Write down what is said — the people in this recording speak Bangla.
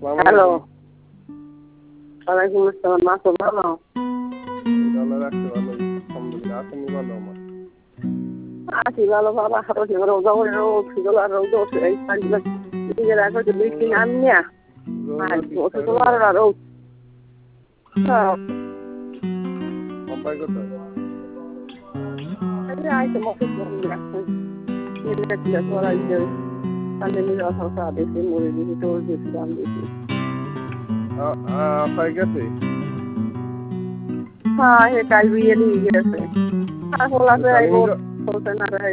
হ্যালো, ওয়ালাইকুম আসসালাম। মাসুদ ভালো? ভালো রাখতে ভালো, আলহামদুলিল্লাহ। আপনি ভালো? আমার আছি ভালো বাবা। রোজা করে রোদ ছিল আর রোদ উঠে এই দিকে রাখো যে বৃষ্টি নামনি আর ওষুধ আর রোদ। কোম্পানি কোথায়? আইসে মতো রাখছেন বেশি মরে দিয়েছি তোর বেশি দাম দিয়েছি। আপাই গেছে? হ্যাঁ, হে কাল বিয়ে দিয়ে গেছে। আর হল আছে